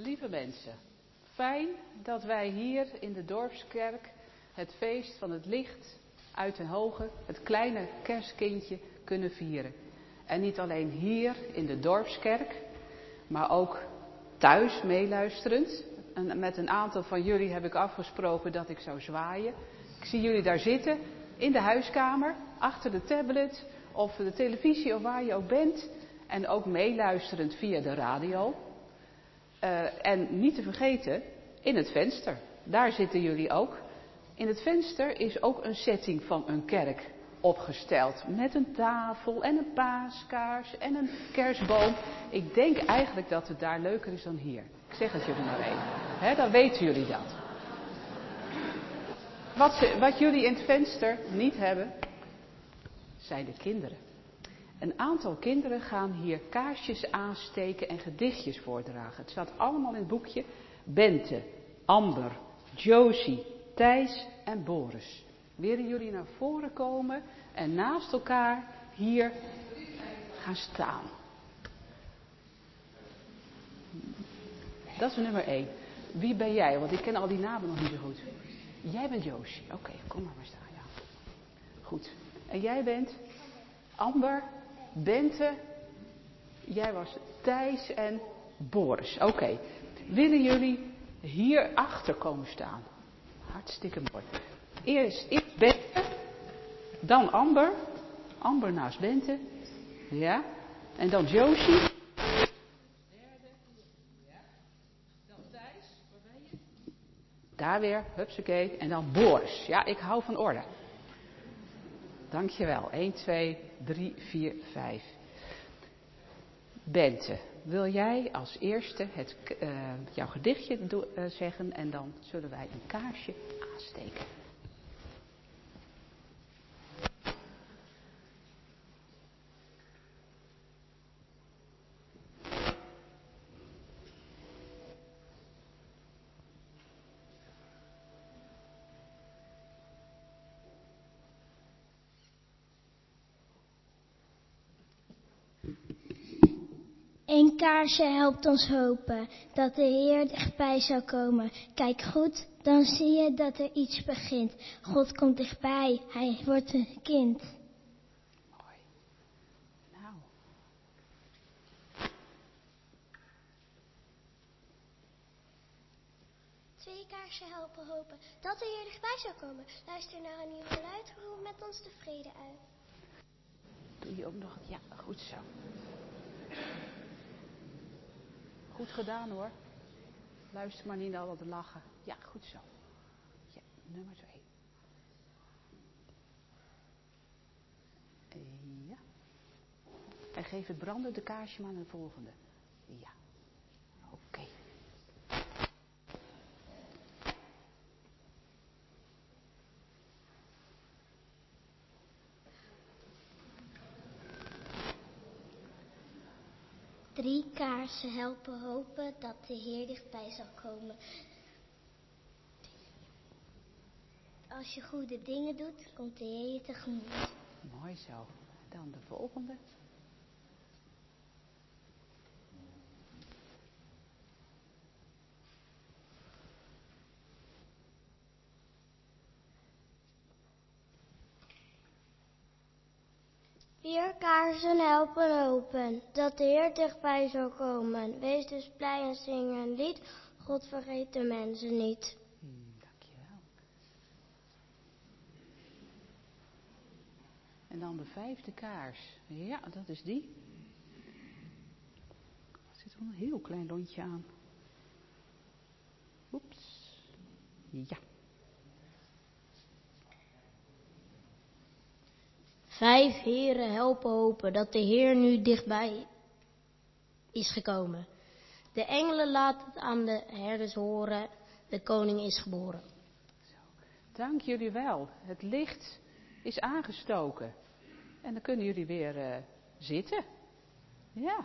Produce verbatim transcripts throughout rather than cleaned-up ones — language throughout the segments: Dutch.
Lieve mensen, fijn dat wij hier in de dorpskerk het feest van het licht uit den hoge, het kleine kerstkindje kunnen vieren. En niet alleen hier in de dorpskerk, maar ook thuis meeluisterend. En met een aantal van jullie heb ik afgesproken dat ik zou zwaaien. Ik zie jullie daar zitten, in de huiskamer, achter de tablet of de televisie of waar je ook bent. En ook meeluisterend via de radio. Uh, en niet te vergeten, in het venster. Daar zitten jullie ook. In het venster is ook een setting van een kerk opgesteld. Met een tafel en een paaskaars en een kerstboom. Ik denk eigenlijk dat het daar leuker is dan hier. Ik zeg het jullie maar even. He, dan weten jullie dat. Wat, ze, wat jullie in het venster niet hebben, zijn de kinderen. Een aantal kinderen gaan hier kaarsjes aansteken en gedichtjes voordragen. Het staat allemaal in het boekje. Bente, Amber, Josie, Thijs en Boris. Willen jullie naar voren komen en naast elkaar hier gaan staan? Dat is nummer één. Wie ben jij? Want ik ken al die namen nog niet zo goed. Jij bent Josie. Oké, okay, kom maar maar staan. Ja. Goed. En jij bent Amber, Bente, jij was Thijs en Boris. Oké. Okay. Willen jullie hier achter komen staan? Hartstikke mooi. Eerst, eerst Bente, dan Amber. Amber naast Bente. Ja. En dan Josie. Derde. Ja. Dan Thijs. Waar ben je? Daar weer. Hupsakee. En dan Boris. Ja, ik hou van orde. Dankjewel. één, twee, drie, vier, vijf. Bente, wil jij als eerste het, uh, jouw gedichtje do- uh, zeggen en dan zullen wij een kaarsje aansteken. Een kaarsje helpt ons hopen dat de Heer dichtbij zal komen. Kijk goed, dan zie je dat er iets begint. God komt dichtbij, hij wordt een kind. Mooi. Nou. Twee kaarsen helpen hopen dat de Heer dichtbij zal komen. Luister naar een nieuw geluid, roep met ons tevreden uit. Doe je ook nog? Ja, goed zo. Goed gedaan hoor. Luister maar niet al te lachen. Ja, goed zo. Ja, nummer twee. Ja. En geef het brandende kaarsje maar aan de volgende. Ja. Oké. Okay. Drie kaarsen helpen hopen dat de Heer dichtbij zal komen. Als je goede dingen doet, komt de Heer je tegemoet. Mooi zo. Dan de volgende. Vier kaarsen helpen hopen dat de Heer dichtbij zal komen. Wees dus blij en zing een lied. God vergeet de mensen niet. Hmm, dankjewel. En dan de vijfde kaars. Ja, dat is die. Er zit wel een heel klein lontje aan. Oeps. Ja. Vijf heren helpen hopen dat de Heer nu dichtbij is gekomen. De engelen laten het aan de herders horen, de koning is geboren. Zo. Dank jullie wel. Het licht is aangestoken. En dan kunnen jullie weer uh, zitten. Ja.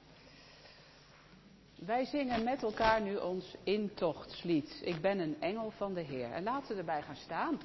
Wij zingen met elkaar nu ons intochtslied. Ik ben een engel van de Heer. En laten we erbij gaan staan.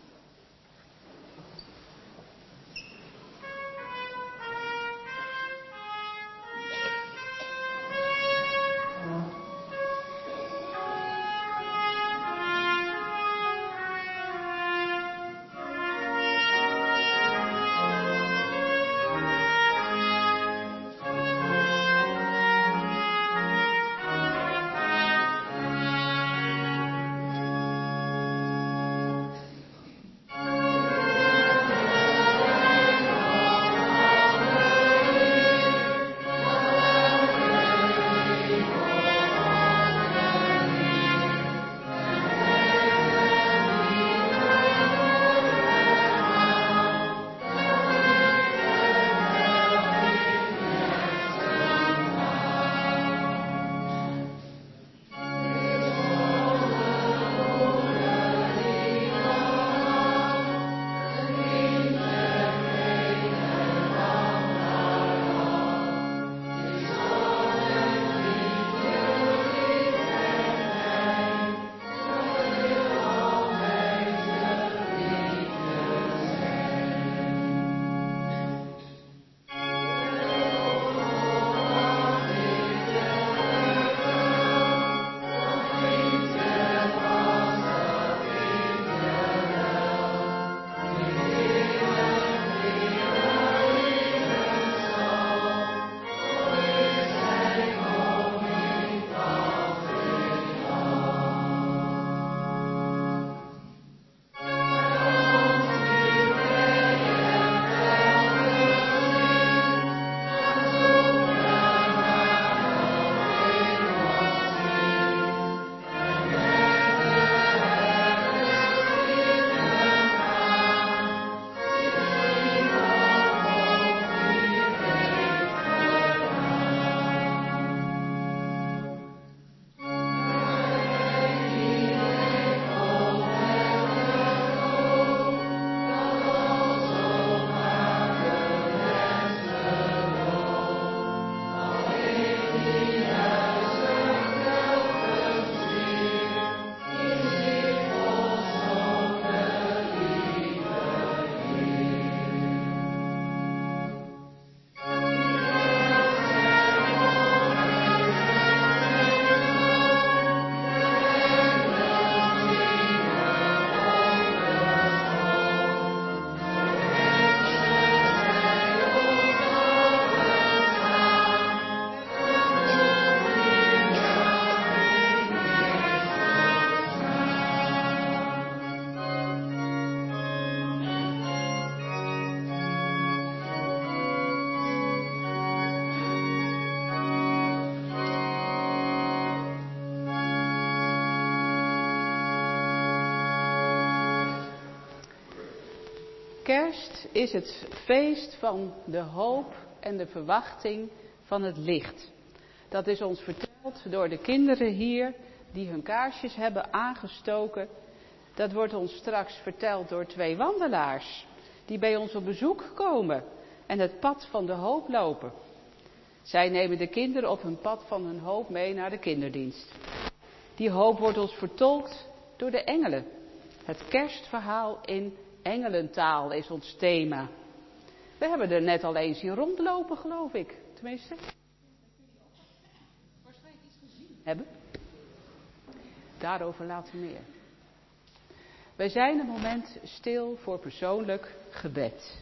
Kerst is het feest van de hoop en de verwachting van het licht. Dat is ons verteld door de kinderen hier die hun kaarsjes hebben aangestoken. Dat wordt ons straks verteld door twee wandelaars die bij ons op bezoek komen en het pad van de hoop lopen. Zij nemen de kinderen op hun pad van hun hoop mee naar de kinderdienst. Die hoop wordt ons vertolkt door de engelen. Het kerstverhaal in engelentaal is ons thema. We hebben er net al eens zien rondlopen, geloof ik. Tenminste, waarschijnlijk iets gezien hebben. Daarover later meer. Wij zijn een moment stil voor persoonlijk gebed.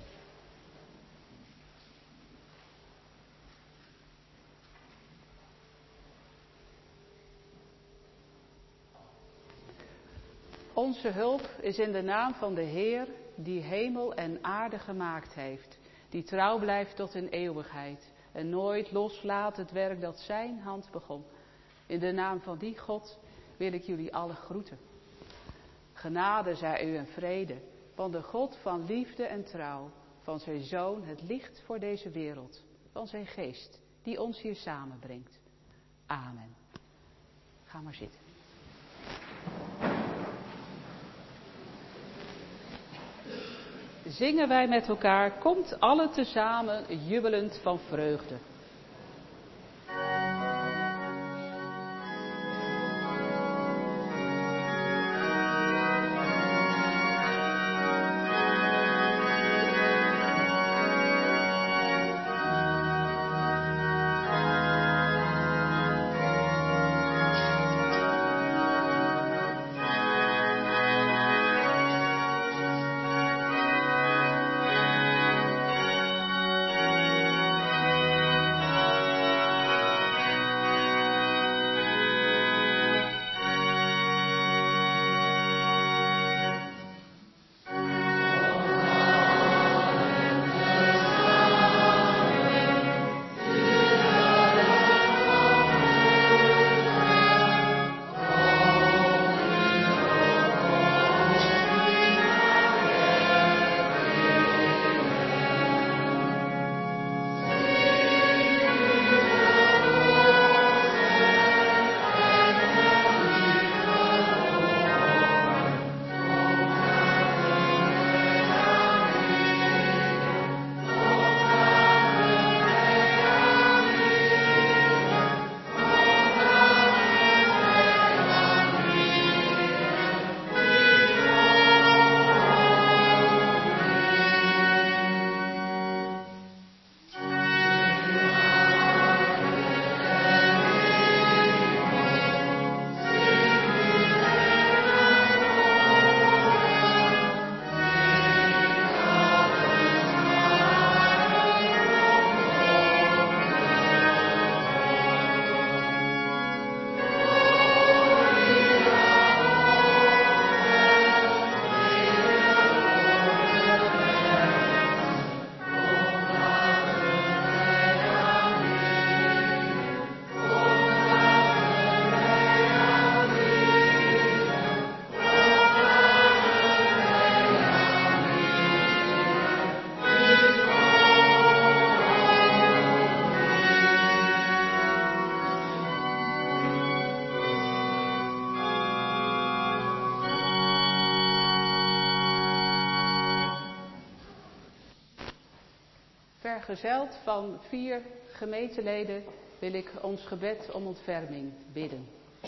Onze hulp is in de naam van de Heer die hemel en aarde gemaakt heeft. Die trouw blijft tot in eeuwigheid en nooit loslaat het werk dat zijn hand begon. In de naam van die God wil ik jullie allen groeten. Genade zij u en vrede van de God van liefde en trouw, van zijn Zoon het licht voor deze wereld, van zijn geest die ons hier samenbrengt. Amen. Ga maar zitten. Zingen wij met elkaar, komt alle tezamen jubelend van vreugde. Vergezeld van vier gemeenteleden wil ik ons gebed om ontferming bidden.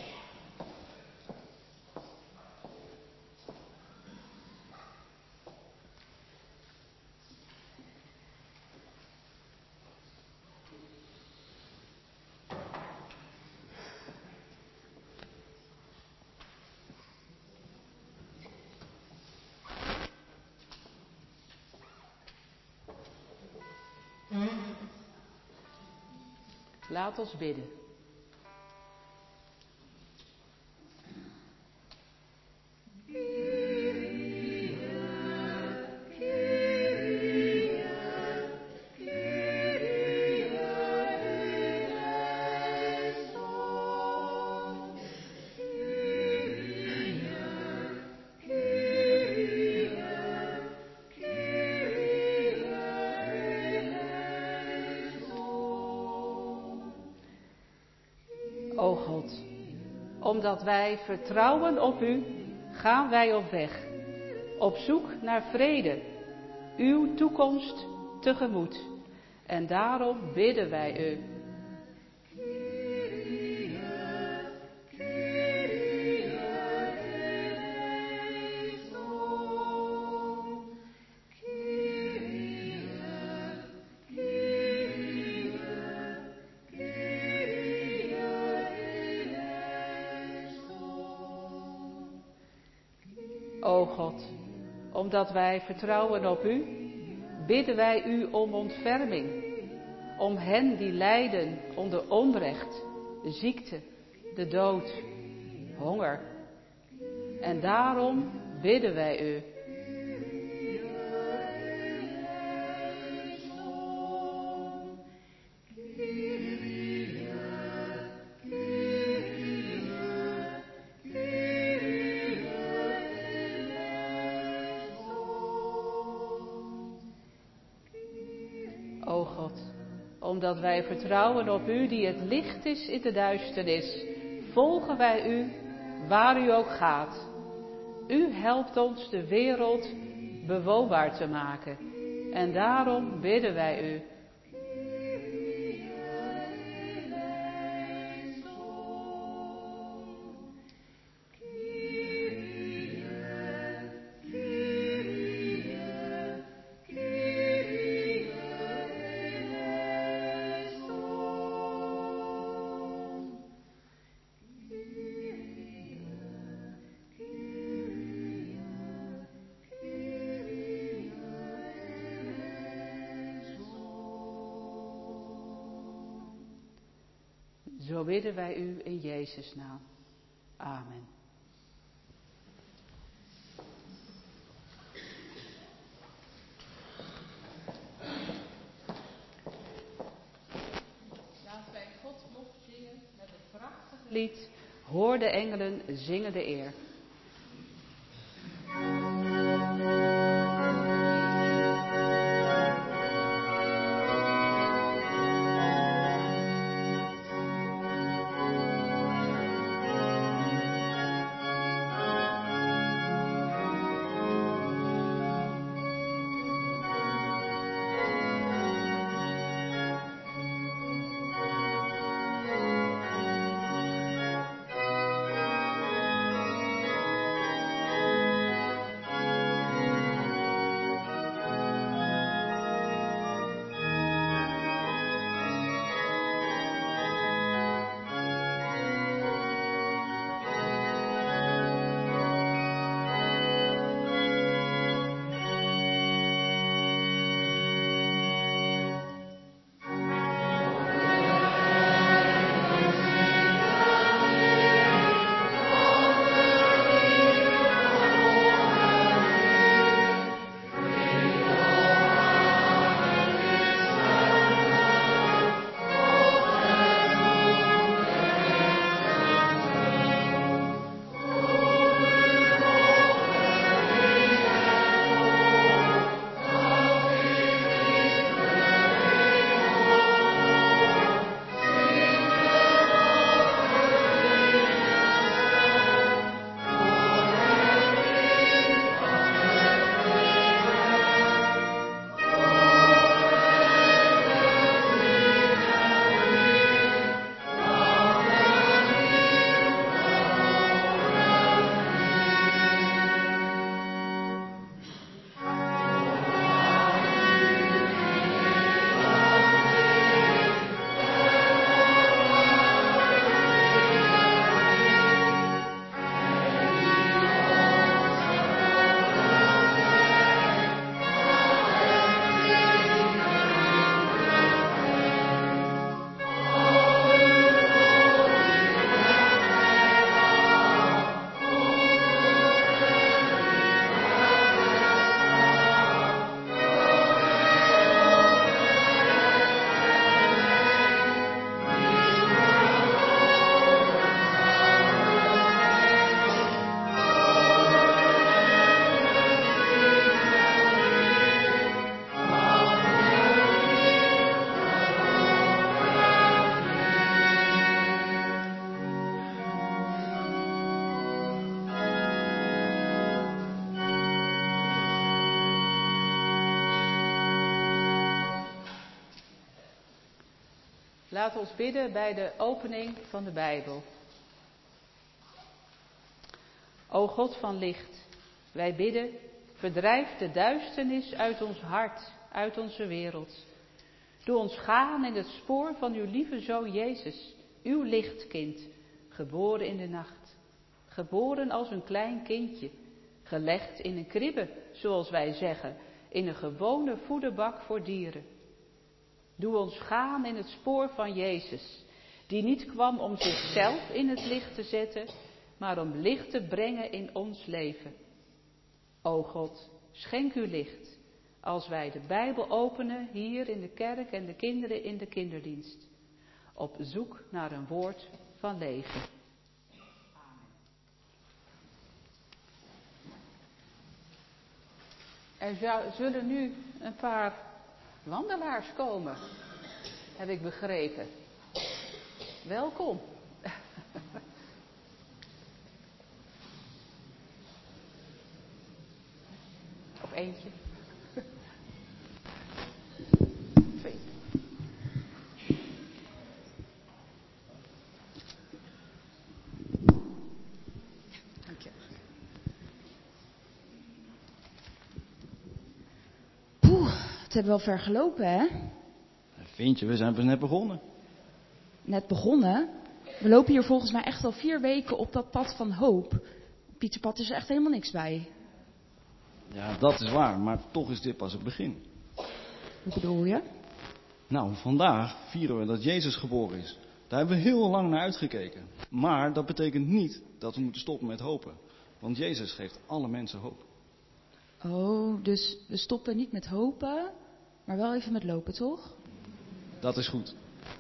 Laat ons bidden. Kyrie, O God, omdat wij vertrouwen op u, gaan wij op weg, op zoek naar vrede, uw toekomst tegemoet. En daarom bidden wij u. O God, omdat wij vertrouwen op u, bidden wij u om ontferming, om hen die lijden onder onrecht, de ziekte, de dood, honger. En daarom bidden wij u. O God, omdat wij vertrouwen op u die het licht is in de duisternis, volgen wij u waar u ook gaat. U helpt ons de wereld bewoonbaar te maken en daarom bidden wij u. Zo bidden wij u in Jezus' naam. Amen. Laten wij God lof zingen met het prachtige lied. Hoor de engelen zingen de eer. Laat ons bidden bij de opening van de Bijbel. O God van licht, wij bidden, verdrijf de duisternis uit ons hart, uit onze wereld. Doe ons gaan in het spoor van uw lieve Zoon Jezus, uw lichtkind, geboren in de nacht. Geboren als een klein kindje, gelegd in een kribbe, zoals wij zeggen, in een gewone voederbak voor dieren. Doe ons gaan in het spoor van Jezus, die niet kwam om zichzelf in het licht te zetten, maar om licht te brengen in ons leven. O God, schenk uw licht, als wij de Bijbel openen hier in de kerk en de kinderen in de kinderdienst, op zoek naar een woord van leven. Er zou, zullen nu een paar wandelaars komen, heb ik begrepen. Welkom. Of eentje. Twee. Dank je. Poeh, het hebben we wel ver gelopen, hè? Vind je, we zijn pas net begonnen. Net begonnen. We lopen hier volgens mij echt al vier weken op dat pad van hoop. Pieterpad is er echt helemaal niks bij. Ja, dat is waar, maar toch is dit pas het begin. Hoe bedoel je? Nou, vandaag vieren we dat Jezus geboren is. Daar hebben we heel lang naar uitgekeken. Maar dat betekent niet dat we moeten stoppen met hopen. Want Jezus geeft alle mensen hoop. Oh, dus we stoppen niet met hopen, maar wel even met lopen, toch? Dat is goed.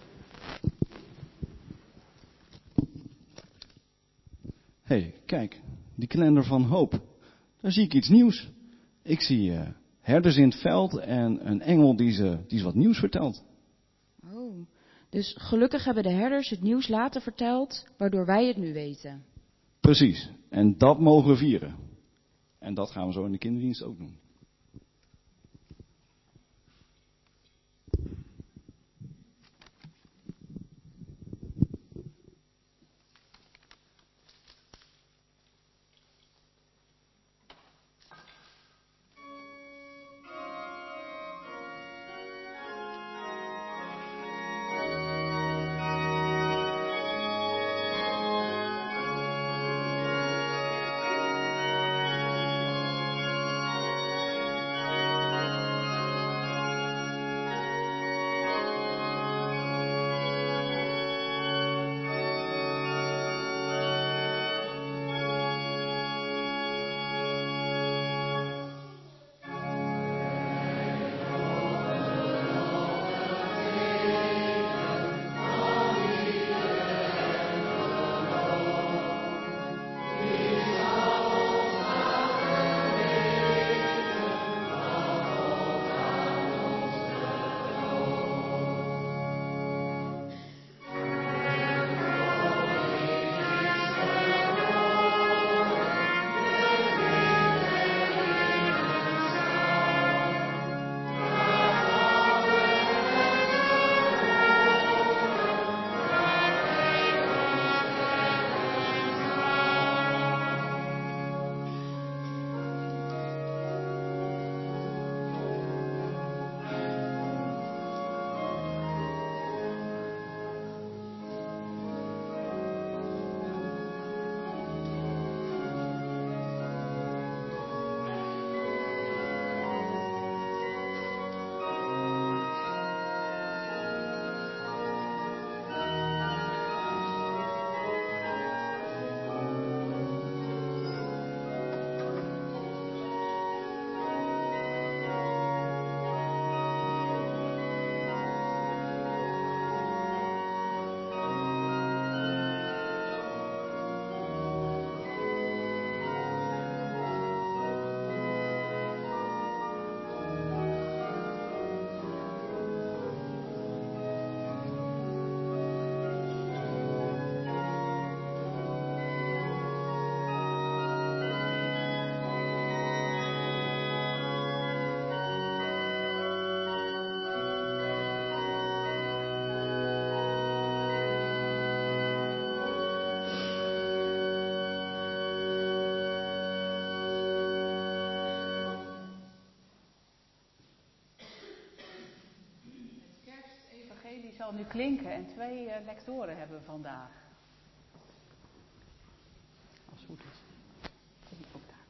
Hé, hey, kijk, die kalender van hoop. Daar zie ik iets nieuws. Ik zie uh, herders in het veld en een engel die ze, die ze wat nieuws vertelt. Oh, dus gelukkig hebben de herders het nieuws later verteld, waardoor wij het nu weten. Precies, en dat mogen we vieren. En dat gaan we zo in de kinderdienst ook doen. zal nu klinken en twee uh, lectoren hebben we vandaag. Als het goed is. Ook daar.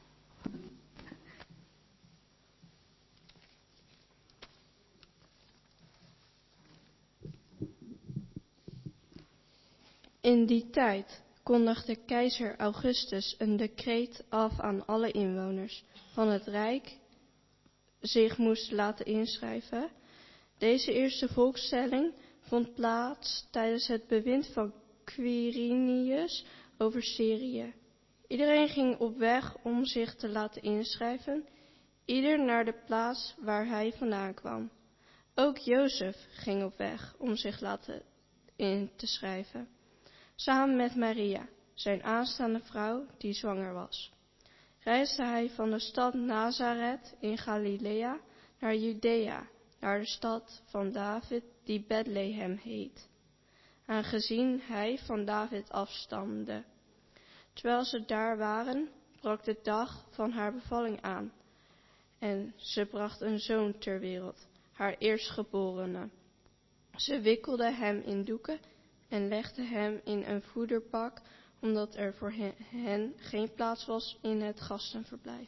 In die tijd kondigde keizer Augustus een decreet af aan alle inwoners van het Rijk zich moesten laten inschrijven. Deze eerste volkstelling vond plaats tijdens het bewind van Quirinius over Syrië. Iedereen ging op weg om zich te laten inschrijven, ieder naar de plaats waar hij vandaan kwam. Ook Jozef ging op weg om zich laten in te schrijven, samen met Maria, zijn aanstaande vrouw die zwanger was. Reisde hij van de stad Nazareth in Galilea naar Judea, naar de stad van David die Bethlehem heet, aangezien hij van David afstamde. Terwijl ze daar waren, brak de dag van haar bevalling aan en ze bracht een zoon ter wereld, haar eerstgeborene. Ze wikkelde hem in doeken en legde hem in een voederbak, omdat er voor hen geen plaats was in het gastenverblijf.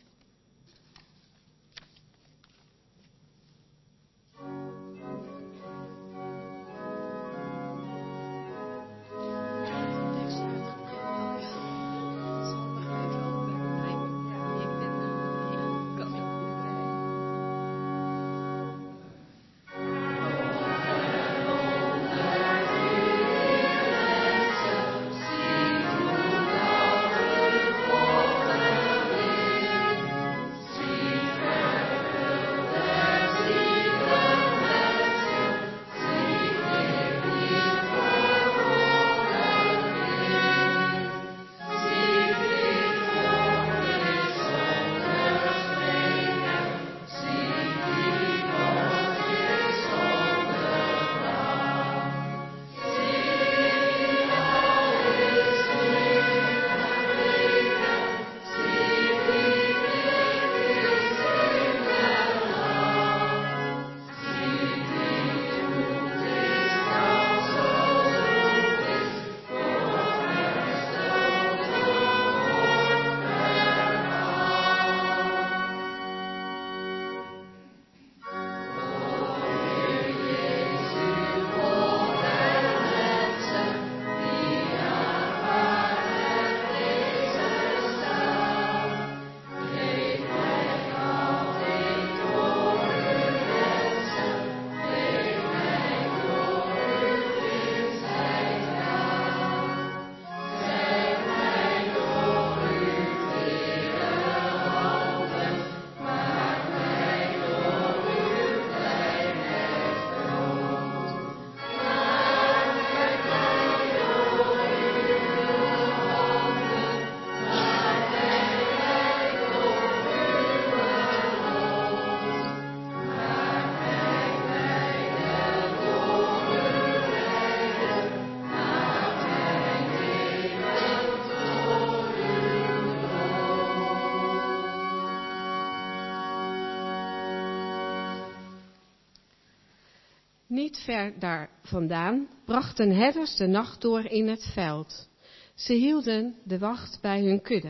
Niet ver daar vandaan brachten herders de nacht door in het veld. Ze hielden de wacht bij hun kudde.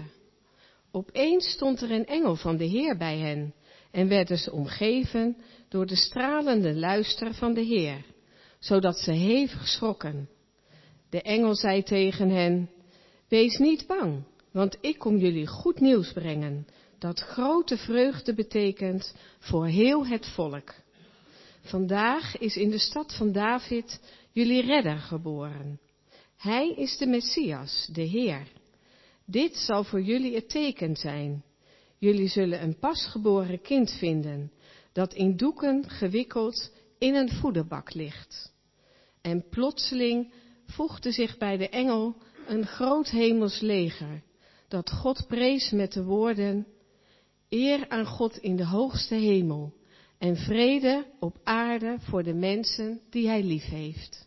Opeens stond er een engel van de Heer bij hen en werden ze omgeven door de stralende luister van de Heer, zodat ze hevig schrokken. De engel zei tegen hen: wees niet bang, want ik kom jullie goed nieuws brengen, dat grote vreugde betekent voor heel het volk. Vandaag is in de stad van David jullie redder geboren. Hij is de Messias, de Heer. Dit zal voor jullie het teken zijn. Jullie zullen een pasgeboren kind vinden, dat in doeken gewikkeld in een voederbak ligt. En plotseling voegde zich bij de engel een groot hemels leger, dat God prees met de woorden: eer aan God in de hoogste hemel en vrede op aarde voor de mensen die hij lief heeft.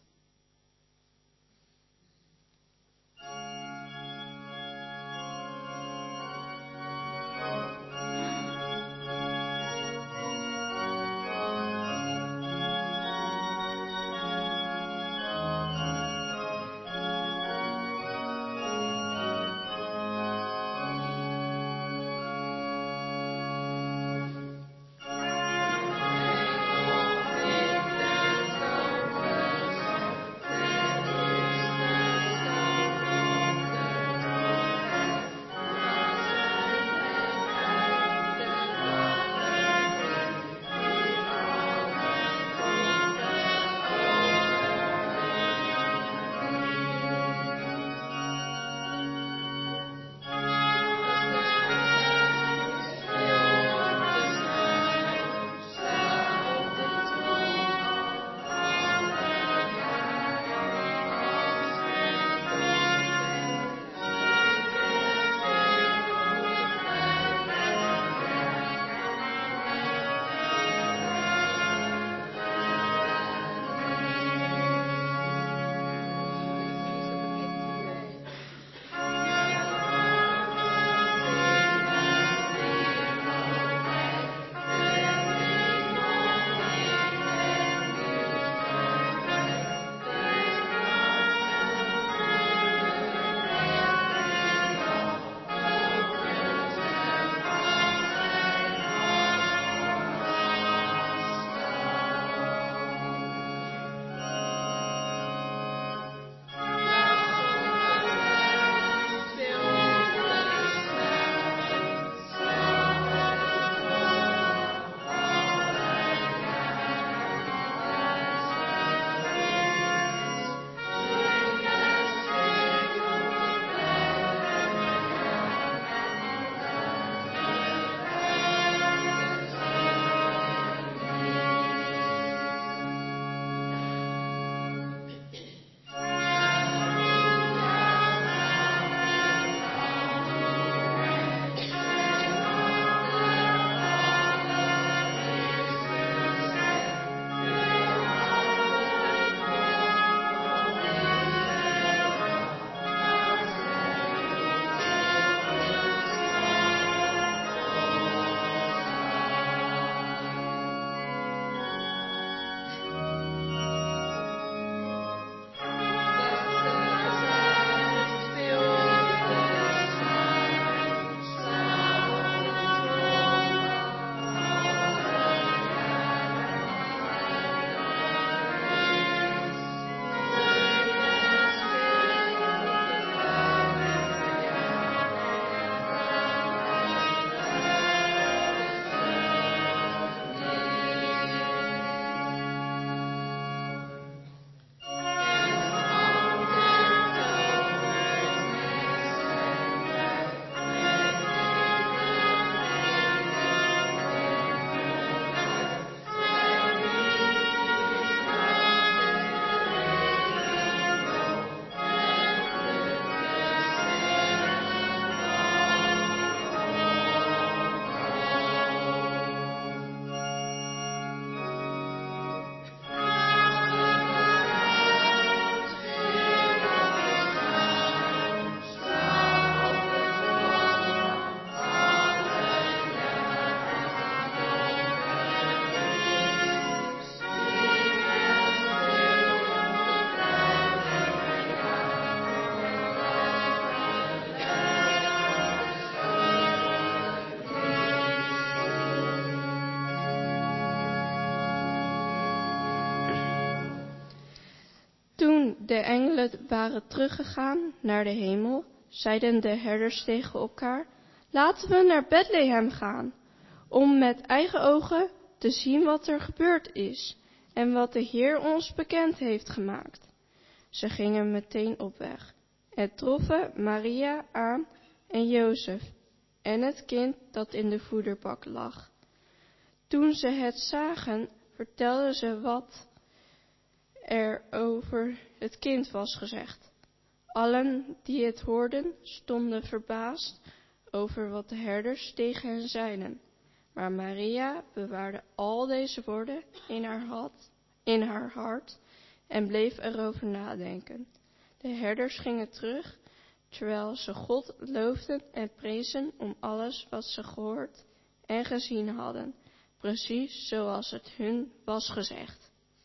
de engelen waren teruggegaan naar de hemel, zeiden de herders tegen elkaar: laten we naar Bethlehem gaan, om met eigen ogen te zien wat er gebeurd is en wat de Heer ons bekend heeft gemaakt. Ze gingen meteen op weg en troffen Maria aan en Jozef en het kind dat in de voederbak lag. Toen ze het zagen, vertelden ze wat er over het kind was gezegd. Allen die het hoorden, stonden verbaasd over wat de herders tegen hen zeiden. Maar Maria bewaarde al deze woorden in haar hart, in haar hart en bleef erover nadenken. De herders gingen terug, terwijl ze God loofden en prezen om alles wat ze gehoord en gezien hadden, precies zoals het hun was gezegd.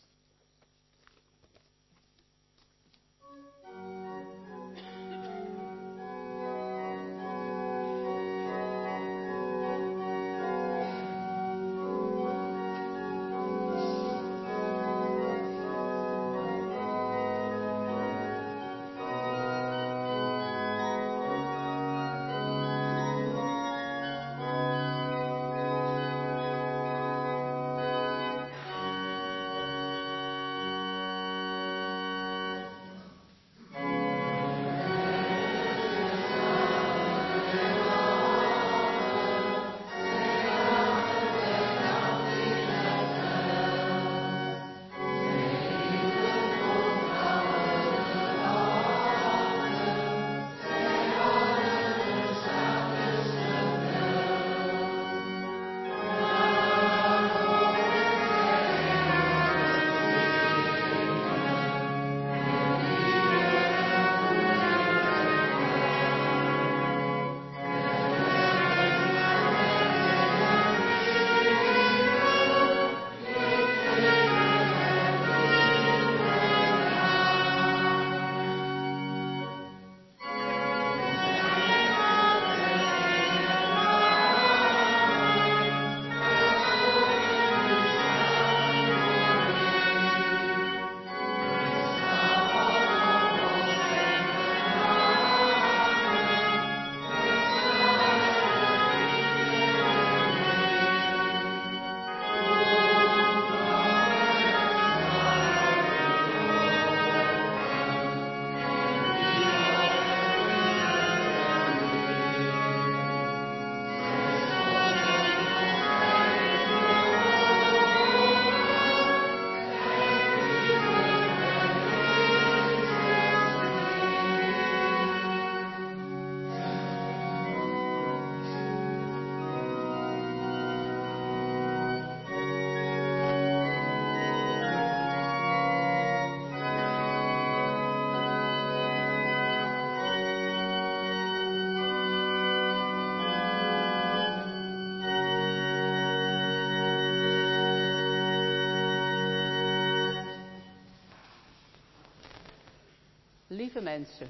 Lieve mensen,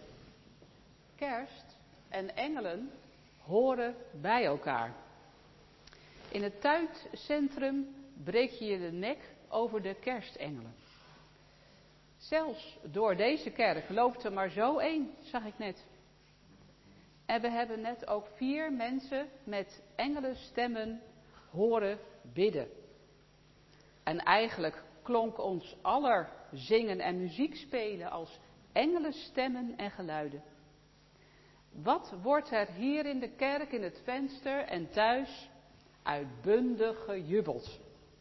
kerst en engelen horen bij elkaar. In het tuincentrum breek je je de nek over de kerstengelen. Zelfs door deze kerk loopt er maar zo één, zag ik net. En we hebben net ook vier mensen met engelenstemmen horen bidden. En eigenlijk klonk ons aller zingen en muziek spelen als engelenstemmen en geluiden. Wat wordt er hier in de kerk, in het venster en thuis uitbundig gejubeld.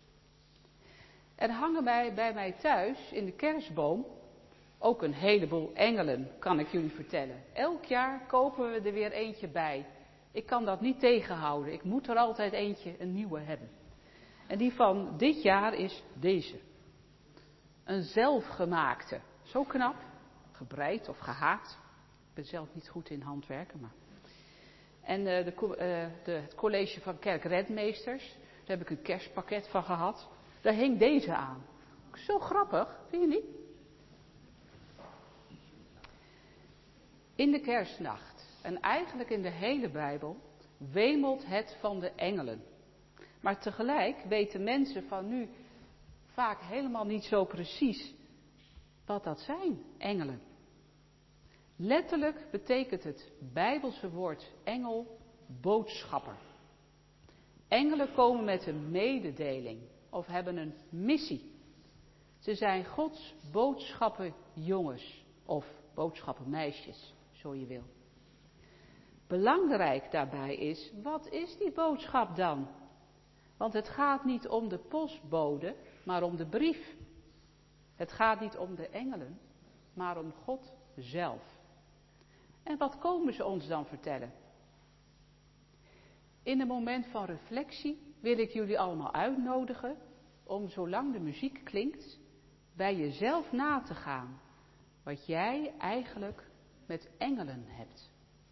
Er hangen bij, bij mij thuis in de kerstboom ook een heleboel engelen, kan ik jullie vertellen. Elk jaar kopen we er weer eentje bij. Ik kan dat niet tegenhouden. Ik moet er altijd eentje, een nieuwe hebben. En die van dit jaar is deze. Een zelfgemaakte. Zo knap. Gebreid of gehaakt. Ik ben zelf niet goed in handwerken. Maar... En uh, de, uh, de, het college van kerkredmeesters. Daar heb ik een kerstpakket van gehad. Daar hing deze aan. Zo grappig, vind je niet? In de kerstnacht, en eigenlijk in de hele Bijbel, wemelt het van de engelen. Maar tegelijk weten mensen van nu vaak helemaal niet zo precies wat dat zijn, engelen. Letterlijk betekent het Bijbelse woord engel boodschapper. Engelen komen met een mededeling of hebben een missie. Ze zijn Gods boodschappenjongens of boodschappenmeisjes, zo je wil. Belangrijk daarbij is, wat is die boodschap dan? Want het gaat niet om de postbode, maar om de brief. Het gaat niet om de engelen, maar om God zelf. En wat komen ze ons dan vertellen? In een moment van reflectie wil ik jullie allemaal uitnodigen om, zolang de muziek klinkt, bij jezelf na te gaan wat jij eigenlijk met engelen hebt.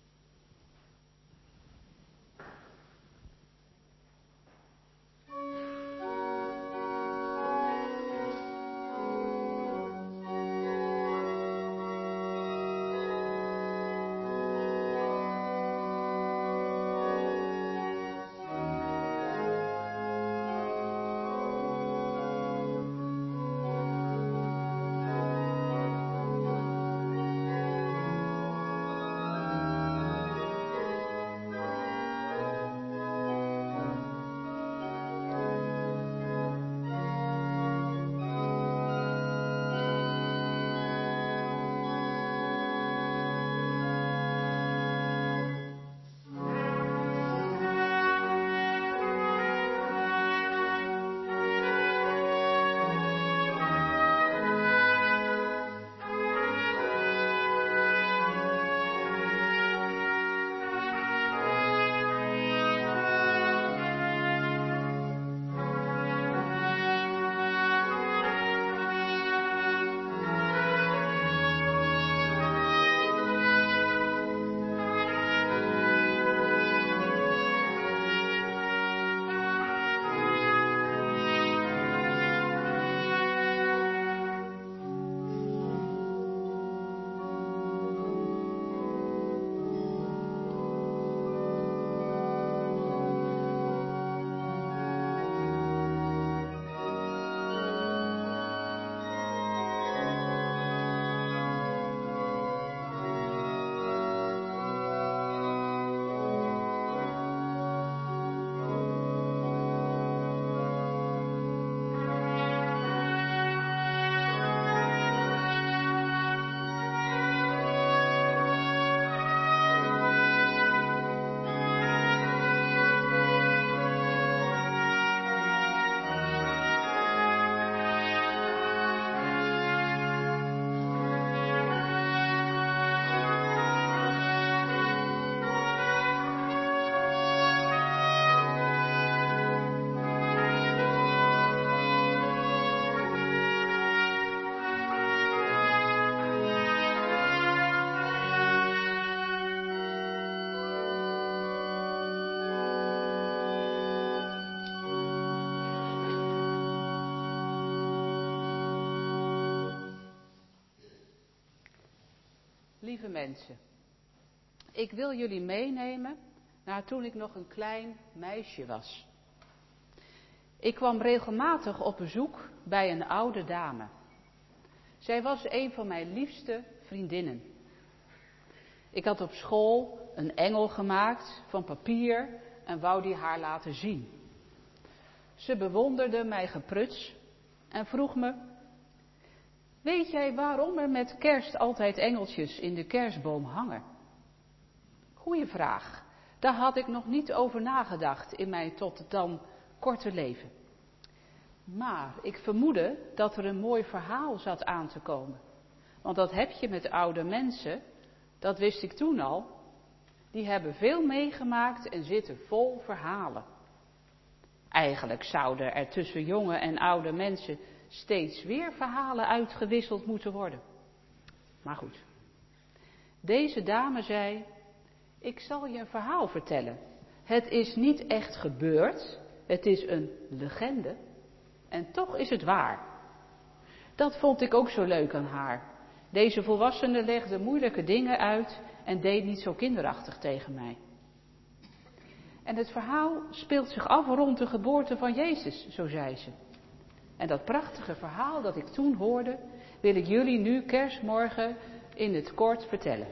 Lieve mensen, ik wil jullie meenemen naar toen ik nog een klein meisje was. Ik kwam regelmatig op bezoek bij een oude dame. Zij was een van mijn liefste vriendinnen. Ik had op school een engel gemaakt van papier en wou die haar laten zien. Ze bewonderde mijn gepruts en vroeg me: weet jij waarom er met kerst altijd engeltjes in de kerstboom hangen? Goeie vraag. Daar had ik nog niet over nagedacht in mijn tot dan korte leven. Maar ik vermoedde dat er een mooi verhaal zat aan te komen. Want dat heb je met oude mensen, dat wist ik toen al. Die hebben veel meegemaakt en zitten vol verhalen. Eigenlijk zouden er tussen jonge en oude mensen steeds weer verhalen uitgewisseld moeten worden. Maar goed. Deze dame zei: ik zal je een verhaal vertellen. Het is niet echt gebeurd, het is een legende. En toch is het waar. Dat vond ik ook zo leuk aan haar. Deze volwassene legde moeilijke dingen uit en deed niet zo kinderachtig tegen mij. En het verhaal speelt zich af rond de geboorte van Jezus, zo zei ze. En dat prachtige verhaal dat ik toen hoorde, wil ik jullie nu kerstmorgen in het kort vertellen.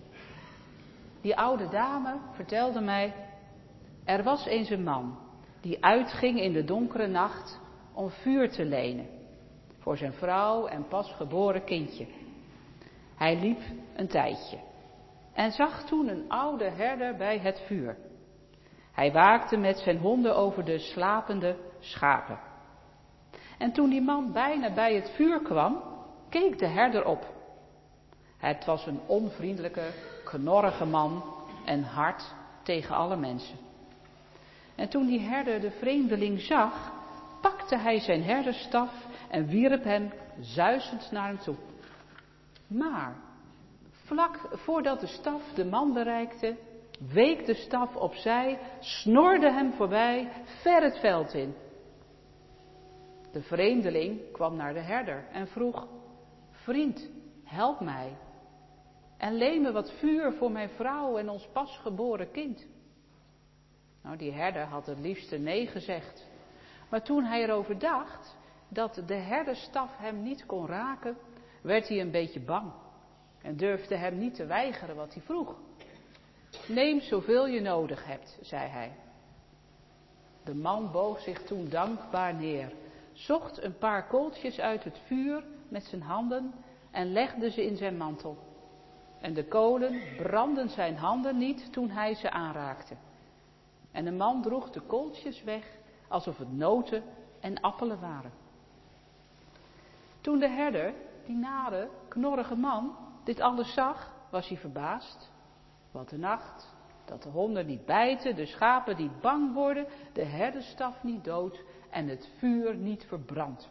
Die oude dame vertelde mij, er was eens een man die uitging in de donkere nacht om vuur te lenen voor zijn vrouw en pasgeboren kindje. Hij liep een tijdje en zag toen een oude herder bij het vuur. Hij waakte met zijn honden over de slapende schapen. En toen die man bijna bij het vuur kwam, keek de herder op. Het was een onvriendelijke, knorrige man en hard tegen alle mensen. En toen die herder de vreemdeling zag, pakte hij zijn herderstaf en wierp hem zuisend naar hem toe. Maar vlak voordat de staf de man bereikte, week de staf opzij, snorde hem voorbij, ver het veld in. De vreemdeling kwam naar de herder en vroeg, vriend, help mij en leen me wat vuur voor mijn vrouw en ons pasgeboren kind. Nou, die herder had het liefste nee gezegd. Maar toen hij erover dacht dat de herderstaf hem niet kon raken, werd hij een beetje bang en durfde hem niet te weigeren wat hij vroeg. Neem zoveel je nodig hebt, zei hij. De man boog zich toen dankbaar neer, zocht een paar kooltjes uit het vuur met zijn handen en legde ze in zijn mantel. En de kolen brandden zijn handen niet toen hij ze aanraakte. En de man droeg de kooltjes weg alsof het noten en appelen waren. Toen de herder, die nare, knorrige man, dit alles zag, was hij verbaasd. Want de nacht, dat de honden niet bijten, de schapen niet bang worden, de herderstaf niet dood en het vuur niet verbrandt.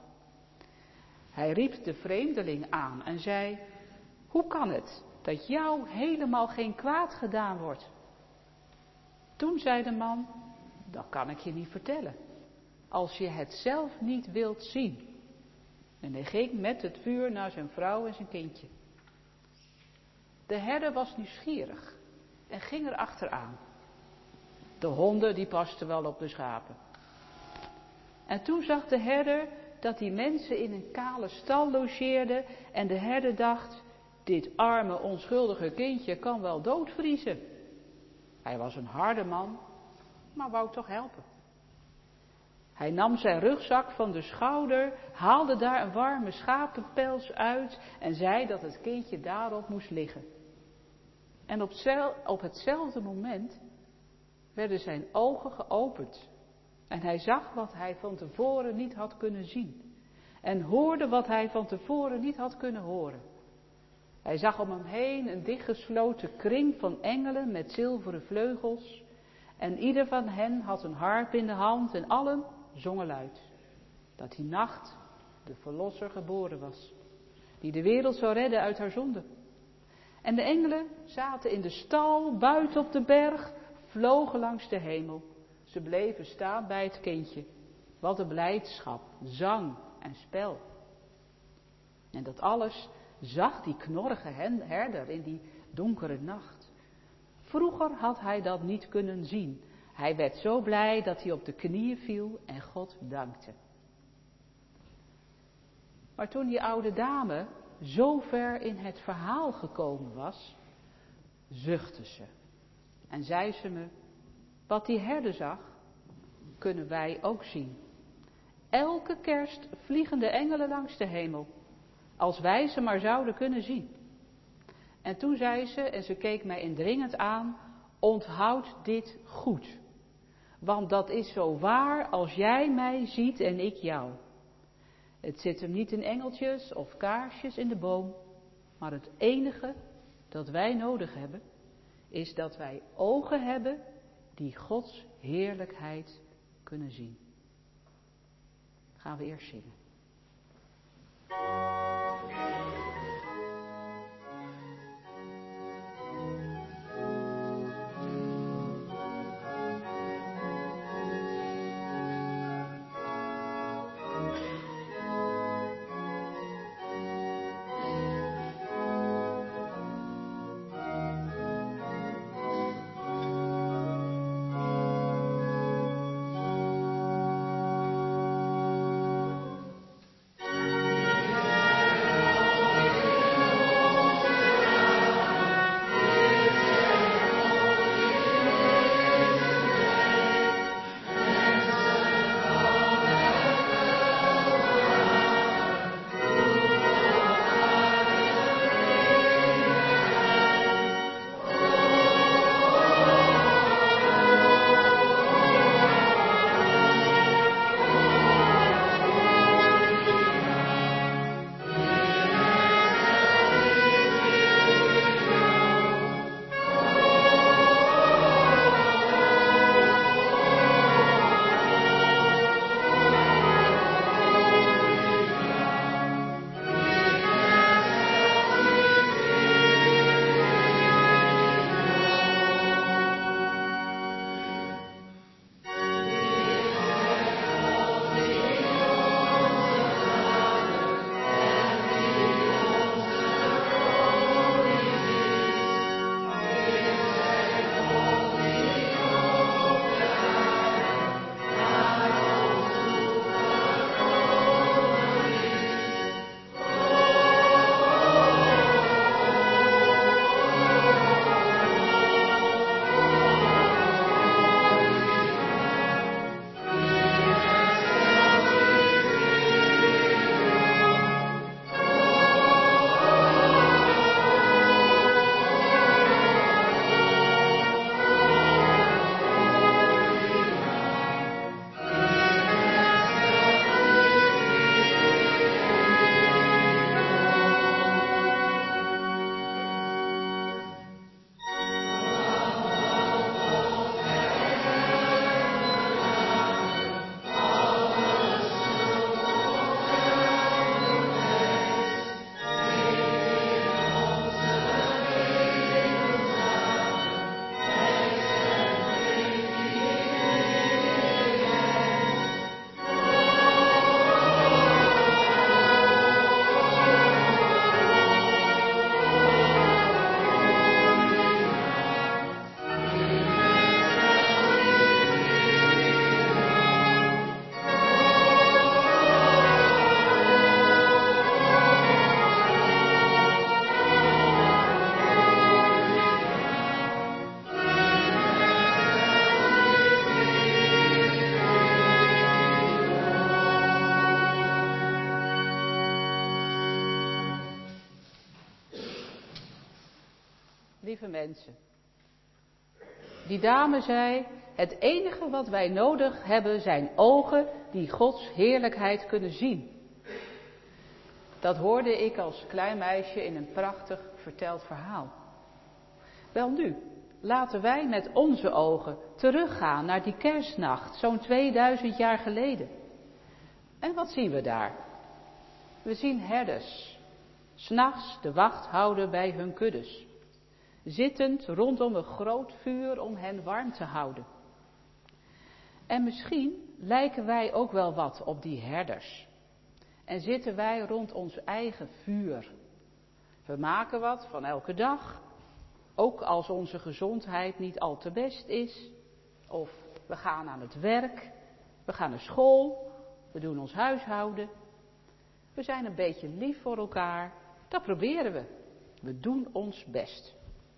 Hij riep de vreemdeling aan en zei, hoe kan het dat jou helemaal geen kwaad gedaan wordt? Toen zei de man, dat kan ik je niet vertellen, als je het zelf niet wilt zien. En hij ging met het vuur naar zijn vrouw en zijn kindje. De herder was nieuwsgierig en ging er achteraan. De honden die pasten wel op de schapen. En toen zag de herder dat die mensen in een kale stal logeerden en de herder dacht, dit arme onschuldige kindje kan wel doodvriezen. Hij was een harde man, maar wou toch helpen. Hij nam zijn rugzak van de schouder, haalde daar een warme schapenpels uit en zei dat het kindje daarop moest liggen. En op, zel, op hetzelfde moment werden zijn ogen geopend. En hij zag wat hij van tevoren niet had kunnen zien. En hoorde wat hij van tevoren niet had kunnen horen. Hij zag om hem heen een dichtgesloten kring van engelen met zilveren vleugels. En ieder van hen had een harp in de hand en allen zongen luid. Dat die nacht de Verlosser geboren was. Die de wereld zou redden uit haar zonde. En de engelen zaten in de stal, buiten op de berg, vlogen langs de hemel. Ze bleven staan bij het kindje. Wat een blijdschap, zang en spel. En dat alles zag die knorrige herder in die donkere nacht. Vroeger had hij dat niet kunnen zien. Hij werd zo blij dat hij op de knieën viel en God dankte. Maar toen die oude dame zo ver in het verhaal gekomen was, zuchtte ze. En zei ze me, wat die herder zag, kunnen wij ook zien. Elke kerst vliegen de engelen langs de hemel, als wij ze maar zouden kunnen zien. En toen zei ze, en ze keek mij indringend aan, onthoud dit goed. Want dat is zo waar als jij mij ziet en ik jou. Het zit hem niet in engeltjes of kaarsjes in de boom, maar het enige dat wij nodig hebben, is dat wij ogen hebben die Gods heerlijkheid kunnen zien. Gaan we eerst zingen. lieve mensen. Die dame zei, het enige wat wij nodig hebben zijn ogen die Gods heerlijkheid kunnen zien. Dat hoorde ik als klein meisje in een prachtig verteld verhaal. Wel nu, laten wij met onze ogen teruggaan naar die kerstnacht, zo'n tweeduizend jaar geleden. En wat zien we daar? We zien herders, 's nachts de wacht houden bij hun kuddes, zittend rondom een groot vuur om hen warm te houden. En misschien lijken wij ook wel wat op die herders. En zitten wij rond ons eigen vuur. We maken wat van elke dag, ook als onze gezondheid niet al te best is. Of we gaan aan het werk, we gaan naar school, we doen ons huishouden. We zijn een beetje lief voor elkaar, dat proberen we. We doen ons best.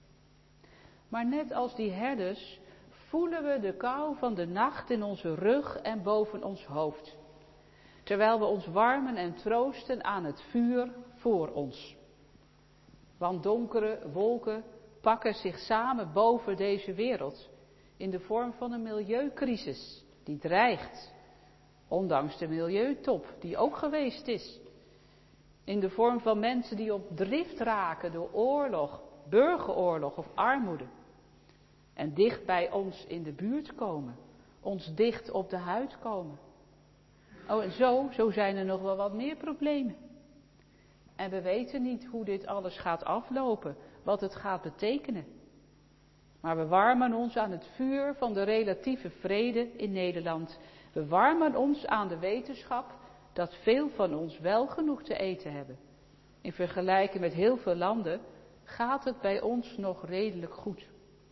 Maar net als die herders voelen we de kou van de nacht in onze rug en boven ons hoofd. Terwijl we ons warmen en troosten aan het vuur voor ons. Want donkere wolken pakken zich samen boven deze wereld in de vorm van een milieucrisis die dreigt. Ondanks de milieutop die ook geweest is. In de vorm van mensen die op drift raken door oorlog, burgeroorlog of armoede. En dicht bij ons in de buurt komen. Ons dicht op de huid komen. Oh, en zo, zo zijn er nog wel wat meer problemen. En we weten niet hoe dit alles gaat aflopen, wat het gaat betekenen. Maar we warmen ons aan het vuur van de relatieve vrede in Nederland. We warmen ons aan de wetenschap dat veel van ons wel genoeg te eten hebben. In vergelijking met heel veel landen gaat het bij ons nog redelijk goed.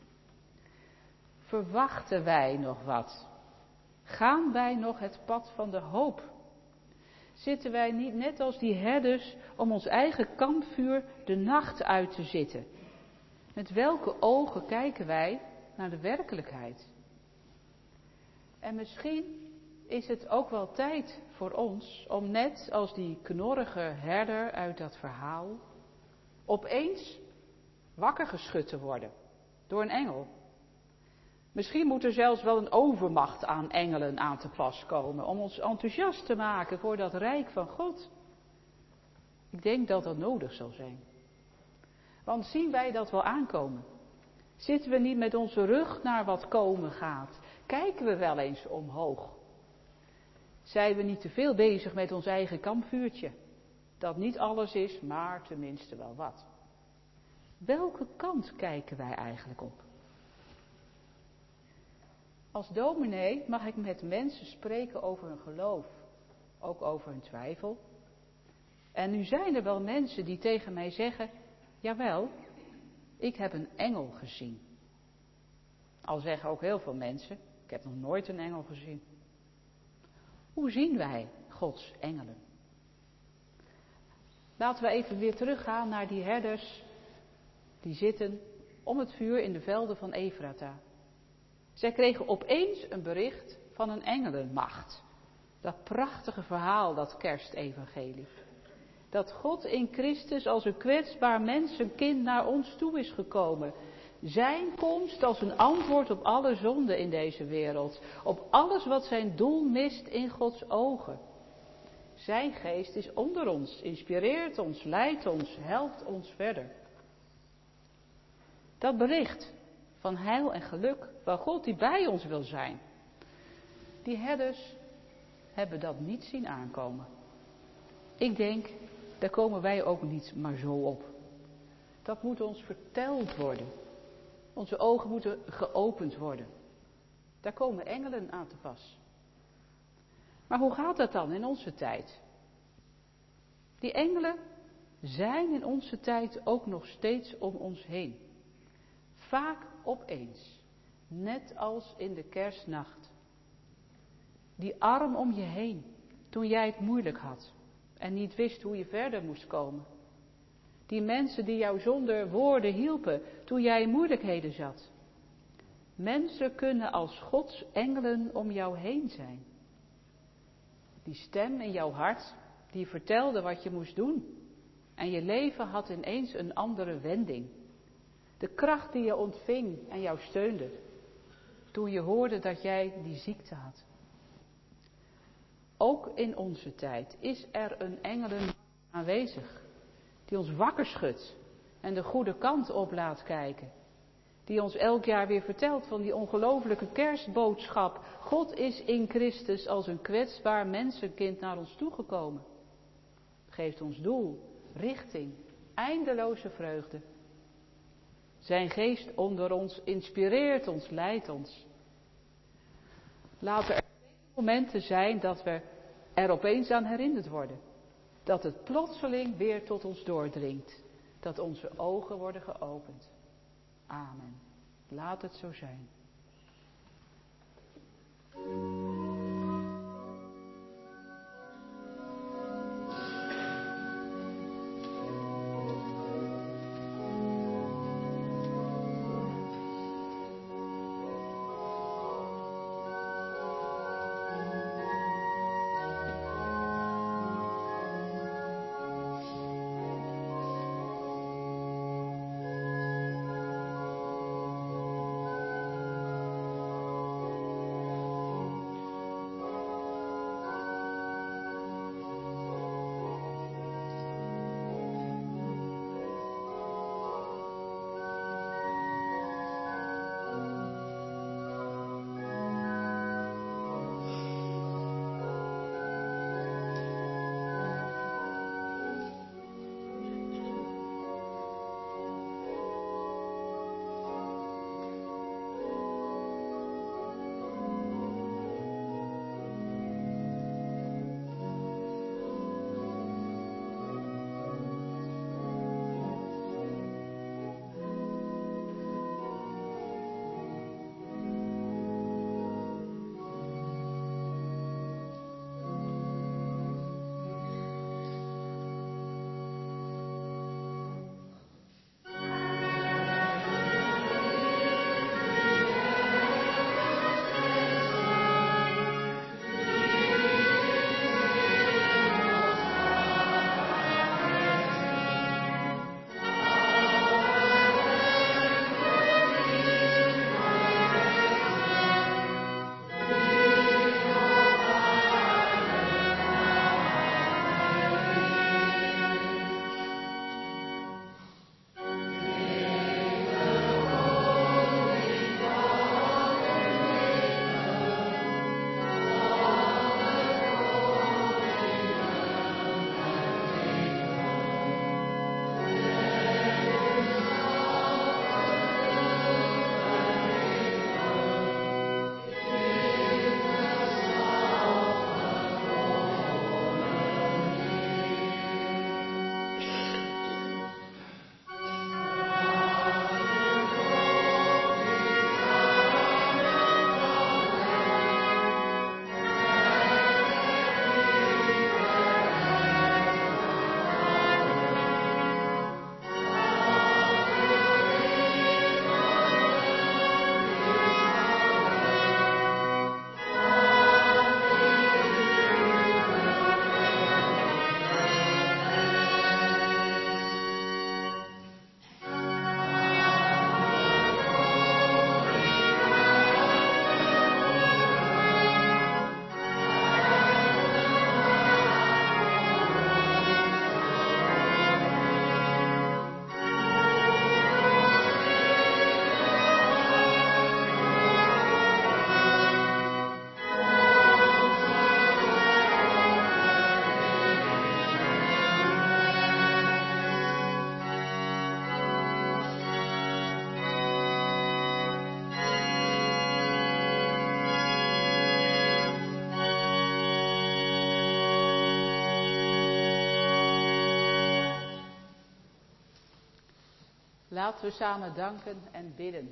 Verwachten wij nog wat? Gaan wij nog het pad van de hoop? Zitten wij niet net als die herders om ons eigen kampvuur de nacht uit te zitten? Met welke ogen kijken wij naar de werkelijkheid? En misschien is het ook wel tijd voor ons om net als die knorrige herder uit dat verhaal opeens wakker geschud te worden door een engel. Misschien moet er zelfs wel een overmacht aan engelen aan te pas komen om ons enthousiast te maken voor dat rijk van God. Ik denk dat dat nodig zal zijn. Want zien wij dat wel aankomen? Zitten we niet met onze rug naar wat komen gaat? Kijken we wel eens omhoog? Zijn we niet te veel bezig met ons eigen kampvuurtje? Dat niet alles is, maar tenminste wel wat. Welke kant kijken wij eigenlijk op? Als dominee mag ik met mensen spreken over hun geloof, ook over hun twijfel. En nu zijn er wel mensen die tegen mij zeggen, jawel, ik heb een engel gezien. Al zeggen ook heel veel mensen, ik heb nog nooit een engel gezien. Hoe zien wij Gods engelen? Laten we even weer teruggaan naar die herders die zitten om het vuur in de velden van Efrata. Zij kregen opeens een bericht van een engelenmacht. Dat prachtige verhaal, dat kerstevangelie. Dat God in Christus als een kwetsbaar mensenkind naar ons toe is gekomen. Zijn komst als een antwoord op alle zonden in deze wereld. Op alles wat zijn doel mist in Gods ogen. Zijn geest is onder ons, inspireert ons, leidt ons, helpt ons verder. Dat bericht van heil en geluk, van God die bij ons wil zijn. Die herders hebben dat niet zien aankomen. Ik denk, daar komen wij ook niet maar zo op. Dat moet ons verteld worden. Onze ogen moeten geopend worden. Daar komen engelen aan te pas. Maar hoe gaat dat dan in onze tijd? Die engelen zijn in onze tijd ook nog steeds om ons heen. Vaak opeens, net als in de kerstnacht. Die arm om je heen, toen jij het moeilijk had en niet wist hoe je verder moest komen. Die mensen die jou zonder woorden hielpen toen jij in moeilijkheden zat. Mensen kunnen als Gods engelen om jou heen zijn. Die stem in jouw hart, die vertelde wat je moest doen. En je leven had ineens een andere wending. De kracht die je ontving en jou steunde. Toen je hoorde dat jij die ziekte had. Ook in onze tijd is er een engelen aanwezig. Die ons wakker schudt en de goede kant op laat kijken. Die ons elk jaar weer vertelt van die ongelofelijke kerstboodschap. God is in Christus als een kwetsbaar mensenkind naar ons toegekomen. Geeft ons doel, richting, eindeloze vreugde. Zijn geest onder ons inspireert ons, leidt ons. Laten er momenten zijn dat we er opeens aan herinnerd worden. Dat het plotseling weer tot ons doordringt. Dat onze ogen worden geopend. Amen. Laat het zo zijn. Laten we samen danken en bidden.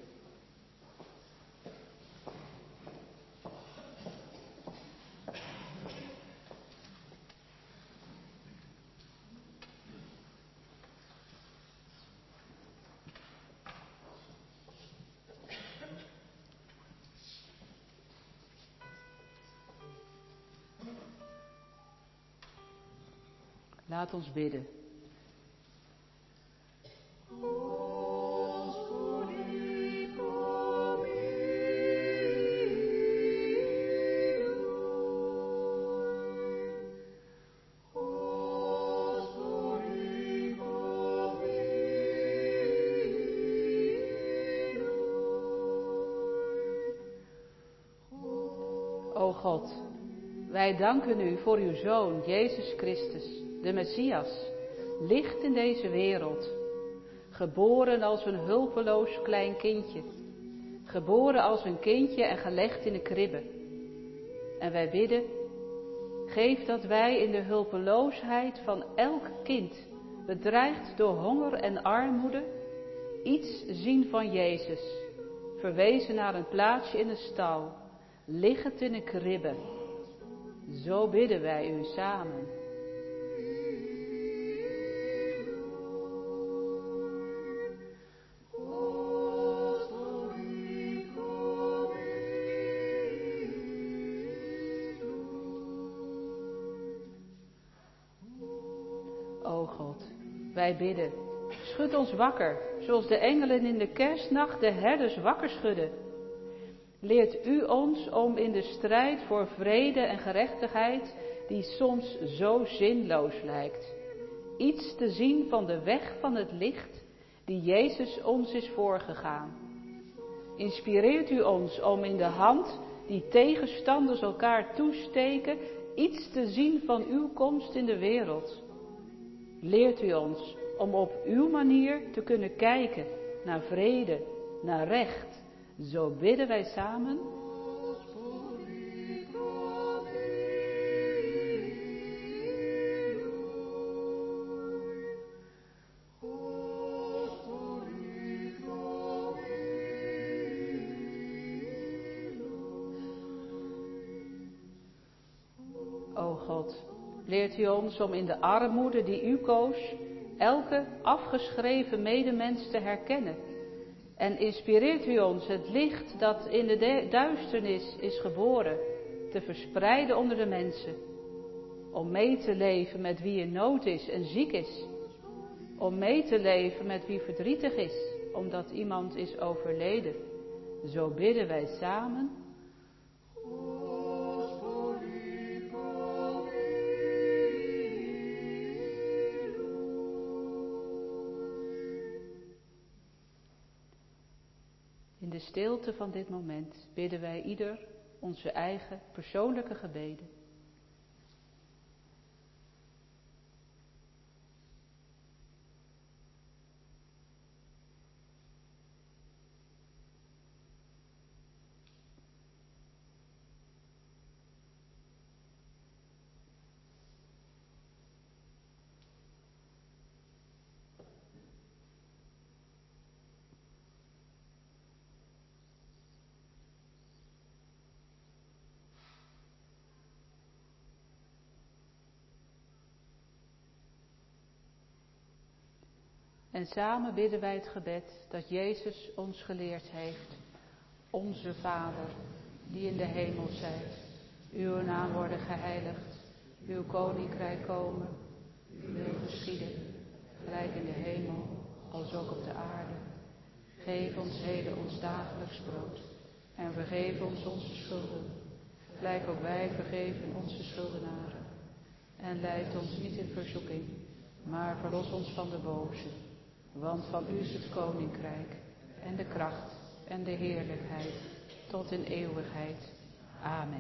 Laat ons bidden. O O God, wij danken u voor uw Zoon, Jezus Christus, de Messias, licht in deze wereld, geboren als een hulpeloos klein kindje, geboren als een kindje en gelegd in een kribbe. En wij bidden, geef dat wij in de hulpeloosheid van elk kind, bedreigd door honger en armoede, iets zien van Jezus, verwezen naar een plaatsje in een stal, liggend in een kribbe. Zo bidden wij u samen. O God, wij bidden, schud ons wakker, zoals de engelen in de kerstnacht de herders wakker schudden. Leert u ons om in de strijd voor vrede en gerechtigheid, die soms zo zinloos lijkt, iets te zien van de weg van het licht die Jezus ons is voorgegaan. Inspireert u ons om in de hand die tegenstanders elkaar toesteken, iets te zien van uw komst in de wereld. Leert u ons om op uw manier te kunnen kijken naar vrede, naar recht. Zo bidden wij samen. O God, leert u ons om in de armoede die u koos, elke afgeschreven medemens te herkennen. En inspireert u ons het licht dat in de duisternis is geboren, te verspreiden onder de mensen. Om mee te leven met wie in nood is en ziek is. Om mee te leven met wie verdrietig is, omdat iemand is overleden. Zo bidden wij samen. In de stilte van dit moment bidden wij ieder onze eigen persoonlijke gebeden. En samen bidden wij het gebed dat Jezus ons geleerd heeft. Onze Vader, die in de hemel zijt, uw naam worden geheiligd, uw koninkrijk komen, uw wil geschieden, gelijk in de hemel, als ook op de aarde. Geef ons heden ons dagelijks brood en vergeef ons onze schulden, gelijk ook wij vergeven onze schuldenaren. En leid ons niet in verzoeking, maar verlos ons van de boze. Want van u is het koninkrijk en de kracht en de heerlijkheid tot in eeuwigheid. Amen.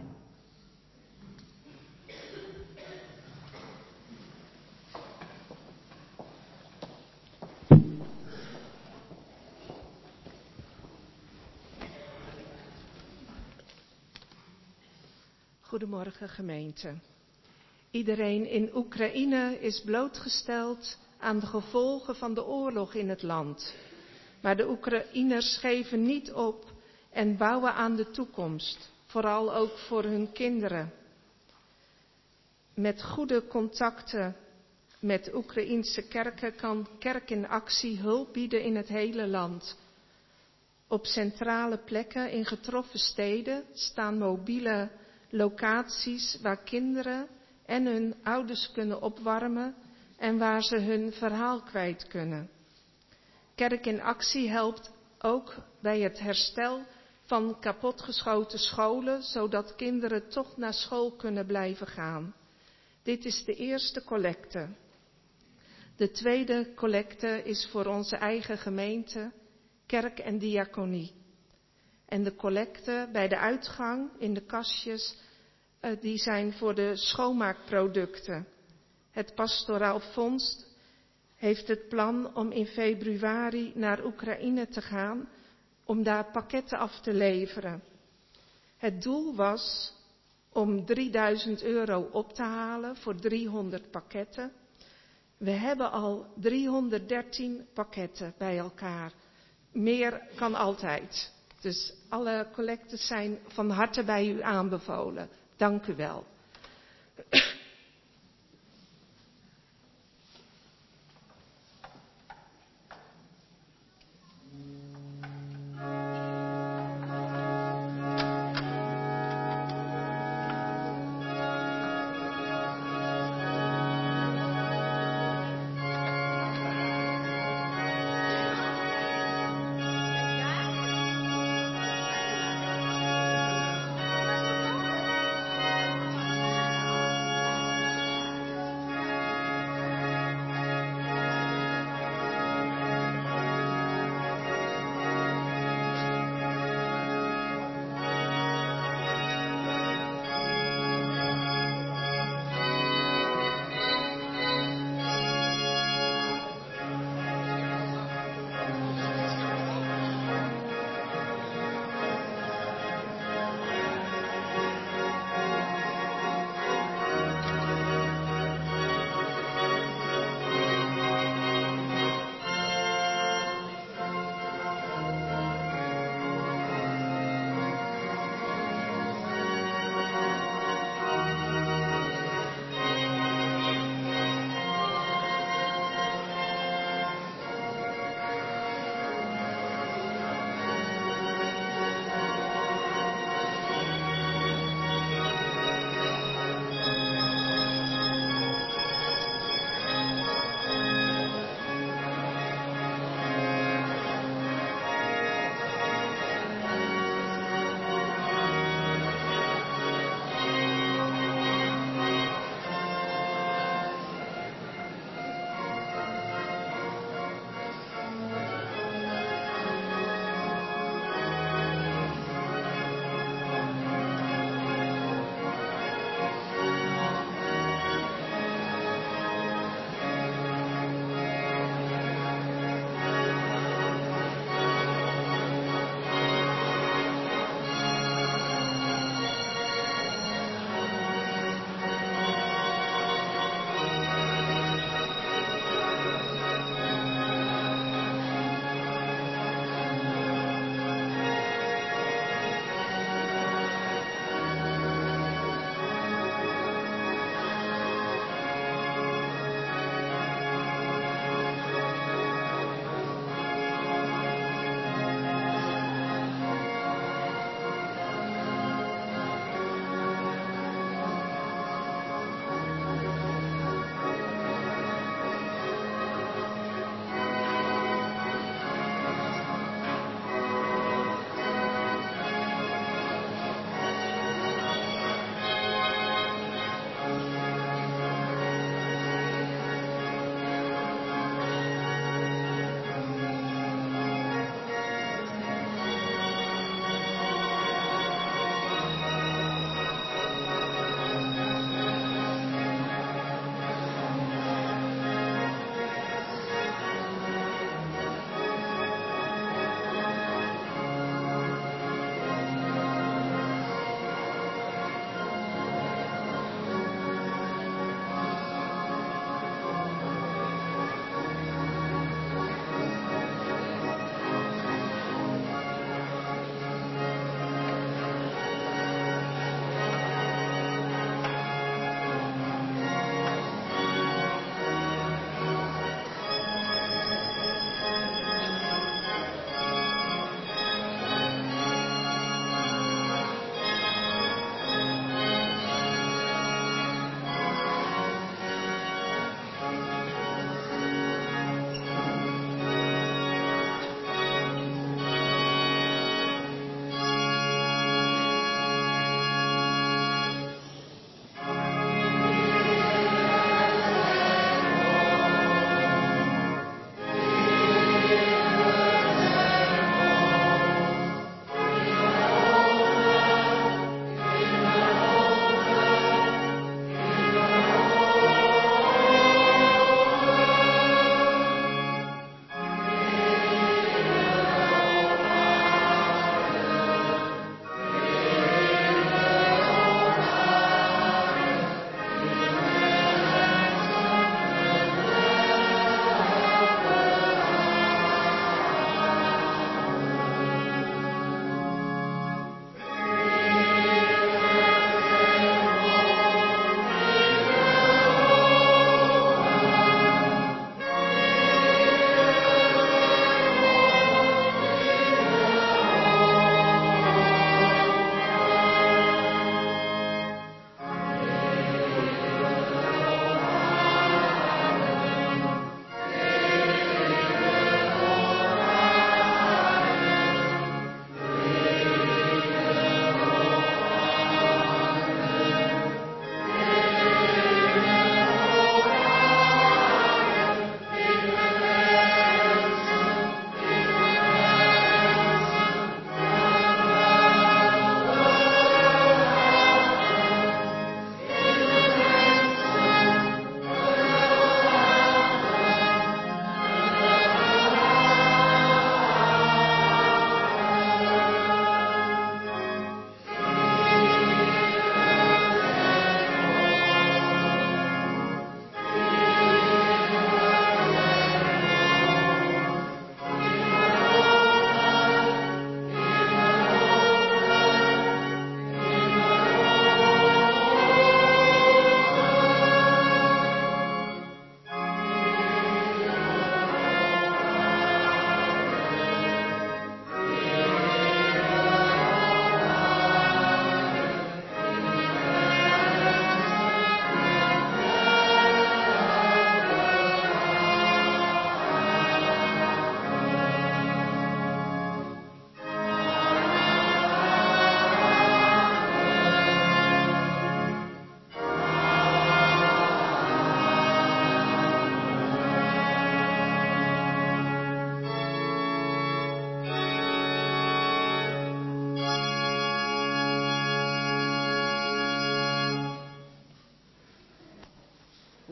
Goedemorgen gemeente. Iedereen in Oekraïne is blootgesteld aan de gevolgen van de oorlog in het land. Maar de Oekraïners geven niet op en bouwen aan de toekomst, vooral ook voor hun kinderen. Met goede contacten met Oekraïense kerken kan Kerk in Actie hulp bieden in het hele land. Op centrale plekken in getroffen steden staan mobiele locaties waar kinderen en hun ouders kunnen opwarmen en waar ze hun verhaal kwijt kunnen. Kerk in Actie helpt ook bij het herstel van kapotgeschoten scholen, zodat kinderen toch naar school kunnen blijven gaan. Dit is de eerste collecte. De tweede collecte is voor onze eigen gemeente, kerk en diaconie. En de collecte bij de uitgang in de kastjes uh, die zijn voor de schoonmaakproducten. Het Pastoraal Fonds heeft het plan om in februari naar Oekraïne te gaan om daar pakketten af te leveren. Het doel was om drieduizend euro op te halen voor driehonderd pakketten. We hebben al driehonderddertien pakketten bij elkaar. Meer kan altijd. Dus alle collectes zijn van harte bij u aanbevolen. Dank u wel.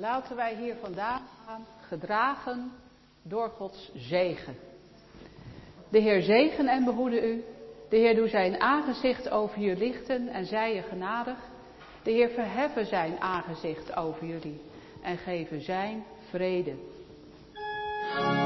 laten wij hier vandaan gaan, gedragen door Gods zegen. De Heer zegen en behoede u. De Heer doe zijn aangezicht over je lichten en zij je genadig. De Heer verheffen zijn aangezicht over jullie en geven zijn vrede.